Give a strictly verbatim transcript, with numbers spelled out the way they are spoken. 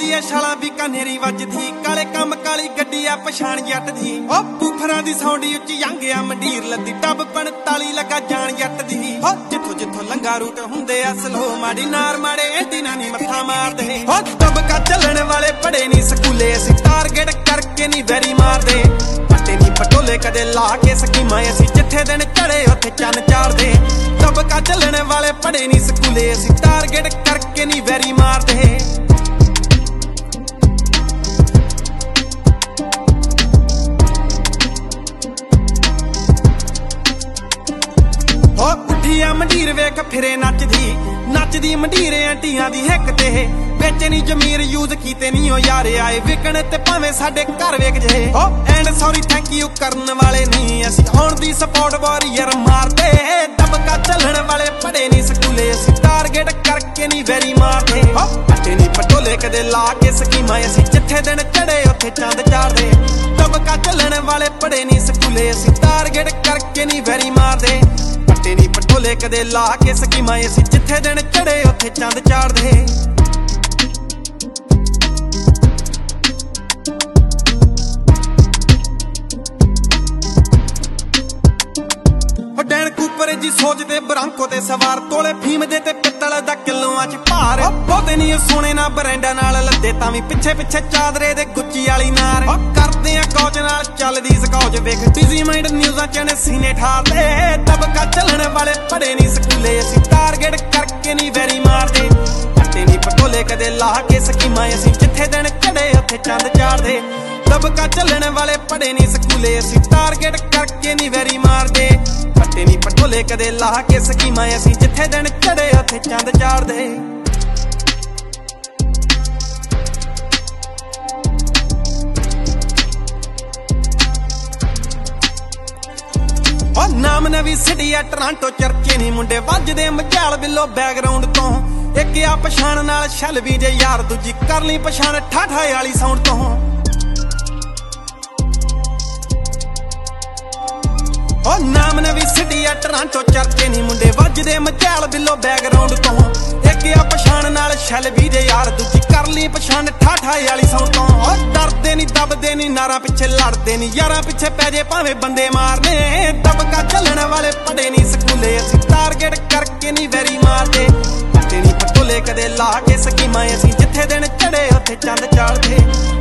ਵੱਜਦੀ ਐ ਛਾਲਾਂ ਵੀ ਕਨੇਰੀ ਵੱਜਦੀ ਕਾਲੇ ਕੰਮ ਕਾਲੀ ਗੱਡੀ ਆ ਪਛਾਣ ਜੱਟ ਦੀ ਓ ਬੂਫਰਾਂ ਦੀ ਸੌਂਡੀ ਉੱਚੀ ਜਾਂਗਿਆ ਮੰਡੀਰ ਲੱਦੀ ਟੱਬ ਪੰਤਾਲੀ ਲੱਗਾ ਜਾਣ ਜੱਟ ਦੀ ਓ ਜਿੱਥੋਂ ਜਿੱਥੋਂ ਲੰਗਾ ਰੂਟ ਹੁੰਦੇ ਆ ਸਲੋ ਮਾੜੀ ਨਾਰ ਮਾੜੇ ਐਂਟੀਨਾ ਨੀ ਮੱਥਾ ਮਾਰਦੇ ਓ ਦਬਕਾ ਚੱਲਣ ਵਾਲੇ ਪੜੇ ਨੀ ਸਕੂਲੇ ਅਸੀਂ ਟਾਰਗੇਟ ਕਰਕੇ ਨੀ ਵੈਰੀ ਮਾਰਦੇ ਪੱਟੇ ਨੀ ਪਟੋਲੇ ਕਦੇ ਲਾ ਕੇ ਸਕੀਮਾਂ ਅਸੀਂ ਜਿੱਥੇ ਦਿਨ ਚੜੇ ਉੱਥੇ ਚੰਨ ਚਾੜਦੇ ਦਬਕਾ ਚੱਲਣ ਵਾਲੇ ਪੜੇ ਨੀ ਸਕੂਲੇ ਅਸੀਂ ਟਾਰਗੇਟ ਕਰਕੇ ਨੀ ਵੈਰੀ ਮਾਰਦੇ ਹੋ ਉੱਠੀਆ ਮੰਡੀਰ ਵੇਖ ਫਿਰੇ ਨੱਚਦੀ ਨੱਚਦੀ ਮੰਡੀਰ ਆਂਟੀਆਂ ਦੀ ਹਿੱਕ ਤੇ ਵਿੱਚ ਨੀ ਜ਼ਮੀਰ ਯੂਜ਼ ਕੀਤੇ ਨੀ ਓ ਯਾਰ ਆਏ ਵਿਕਣ ਤੇ ਭਾਵੇਂ ਸਾਡੇ ਘਰ ਵੇਖ ਜੇ ਹੋ ਐਂਡ ਸੌਰੀ ਥੈਂਕ ਯੂ ਕਰਨ ਵਾਲੇ ਨਹੀਂ ਅਸੀਂ ਆਉਣ ਦੀ ਸਪੋਰਟ ਵਾਰੀਅਰ ਮਾਰਦੇ ਦਬਕਾ ਚੱਲਣ ਵਾਲੇ ਪੜੇ ਨੀ ਸਕੂਲੇ ਅਸੀਂ ਟਾਰਗੇਟ ਕਰਕੇ ਨੀ ਵੈਰੀ ਮਾਰਦੇ ਹੋ ਪੱਟੇ ਨੀ ਪਟੋਲੇ ਕਦੇ ਲਾ ਕੇ ਸਕੀਮਾਂ ਅਸੀਂ ਜਿੱਥੇ ਦਿਨ ਚੜੇ ਉੱਥੇ ਚੰਦ ਚਾੜਦੇ ਦਬਕਾ ਚੱਲਣ ਵਾਲੇ ਪੜੇ ਨੀ ਸਕੂਲੇ ਅਸੀਂ ਟਾਰਗੇਟ ਕਰਕੇ ਨੀ ਵੈਰੀ ਮਾਰਦੇ ਪੱਟੇ ਨੀ ਪਟੋਲੇ ਕਦੇ ਲਾ ਕੇ ਸਕੀਮਾਂ ਅਸੀਂ ਜਿੱਥੇ ਦਿਨ ਚੜੇ ਉੱਥੇ ਚੰਦ ਚਾੜਦੇ ਡੈਨ ਕੂਪਰ ਜੀ ਸੋਚਦੇ ਬਰਾਂਕੋ ਤੇ ਸਵਾਰ ਤੋਲੇ ਫੀਮ ਦੇ ਤੇ ਪਿੱਤਲ ਦਾ ਕਿਲੋਆਂ ਚ ਭਾਰ ਬਹੁਤੇ ਨਹੀਂ ਸੋਨੇ ਨਾ ਬਰੈਂਡਾਂ ਨਾਲ ਲੱਦੇ ਤਾਂ ਵੀ ਪਿੱਛੇ ਪਿੱਛੇ ਚਾਦਰੇ ਦੇ ਗੁੱਚੀ ਵਾਲੀ ਨਾਰ ਕਰਦੇ ਆ ਕੌਚ ਨਾਲ ਚੱਲਦੀ ਸਕੌਚ ਵੇਖ ਬਿਜ਼ੀ ਮਾਈਂਡ ਨਿਊਜ਼ਾਂ ਚ ਨੇ ਸੀਨੇ ਠਾਰਦੇ ਦਬਕਾ ਚੱਲਣ ਵਾਲੇ ਪੜੇ ਨਹੀਂ ਸਕੂਲੇ ਅਸੀਂ ਟਾਰਗੇਟ ਕਰਕੇ ਨਹੀਂ ਵੈਰੀ ਮਾਰਦੇ ਪੱਟੇ ਨਹੀਂ ਪਟੋਲੇ ਕਦੇ ਲਾ ਕੇ ਸਕੀਮਾਂ ਅਸੀਂ ਜਿੱਥੇ ਦਿਨ ਚੜੇ ਉੱਥੇ ਚੰਦ ਚਾੜਦੇ ਦਬਕਾ ਚੱਲਣ ਵਾਲੇ ਪੜੇ ਨਹੀਂ ਸਕੂਲੇ ਅਸੀਂ ਟਾਰਗੇਟ ਕਰਕੇ ਨਹੀਂ ਵੈਰੀ ਮਾਰਦੇ ਪੱਟੇ ਨੀ ਪਟੋਲੇ ਕਦੇ ਲਾ ਕੇ ਸਕੀਮਾਂ ਅਸੀਂ ਜਿੱਥੇ ਦਿਨ ਚੜੇ ਉੱਥੇ ਚੰਦ ਚਾੜਦੇ ਓ ਨਾਮ ਨਵੀਂ ਸਿਟੀ ਆ ਟੋਰਾਂਟੋ ਚਰਚੇ ਨੀ ਮੁੰਡੇ ਵੱਜਦੇ ਮਝਾਲ ਬਿੱਲੋ ਬੈਕਗ੍ਰਾਉਂਡ ਤੋਂ ਇੱਕ ਆ ਪਛਾਣ ਨਾਲ ਛਲ ਵੀ ਜੇ ਯਾਰ ਦੂਜੀ ਕਰ ਲਈ ਪਛਾਣ ਠਾਠਾ ਵਾਲੀ ਸਾਊਂਡ ਤੋਂ ਓ ਨਾਮ ਨਵੀਂ ਸਿਟੀ ਆ ਟੋਰਾਂਟੋ ਚਰਚੇ ਨੀ ਮੁੰਡੇ ਵੱਜਦੇ ਮਝਾਲ ਬਿੱਲੋ ਬੈਕਗ੍ਰਾਉਂਡ ਤੋਂ ਇੱਕ ਆ ਪਛਾਣ ਨਾਲ ਛਲ ਵੀ ਜੇ ਯਾਰ ਦੂਜੀ ਕਰ ਲਈ ਪਛਾਣ ਠਾਠਾ ਵਾਲੀ ਸਾਊਂਡ ਤੋਂ ਓ ਡਰਦੇ ਨੀ ਦਬਦੇ ਨੀ ਨਾਰਾਂ ਪਿੱਛੇ ਲੜਦੇ ਨੀ ਯਾਰਾਂ ਪਿੱਛੇ ਪੈ ਜੇ ਭਾਵੇਂ ਬੰਦੇ ਮਾਰਨੇ ਦਬਕਾ ਚੱਲਣ ਵਾਲੇ ਪੜੇ ਨੀ ਸਕੂਲੇ ਅਸੀਂ ਟਾਰਗੇਟ ਕਰਕੇ ਨੀ ਵੈਰੀ ਮਾਰਦੇ ਪੱਟੇ ਨੀ ਪਟੋਲੇ ਕਦੇ ਲਾ ਕੇ ਸਕੀਮਾਂ ਅਸੀਂ ਜਿੱਥੇ ਦਿਨ ਚੜੇ ਉੱਥੇ ਚੰਦ ਚਾੜਦੇ